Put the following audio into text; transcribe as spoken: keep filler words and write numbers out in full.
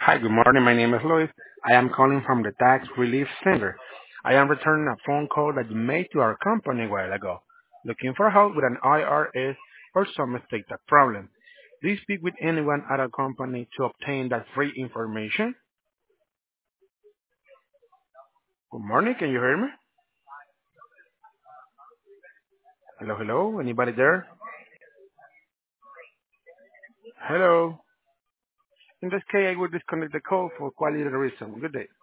Hi, good morning. My name is Luis. I am calling from the Tax Relief Center. I am returning a phone call that you made to our company a while ago, looking for help with an I R S or some estate tax problem. Do you speak with anyone at our company to obtain that free information? Good morning. Can you hear me? Hello, hello. Anybody there? Hello. In this case, I will disconnect the call for quality reason. Good day.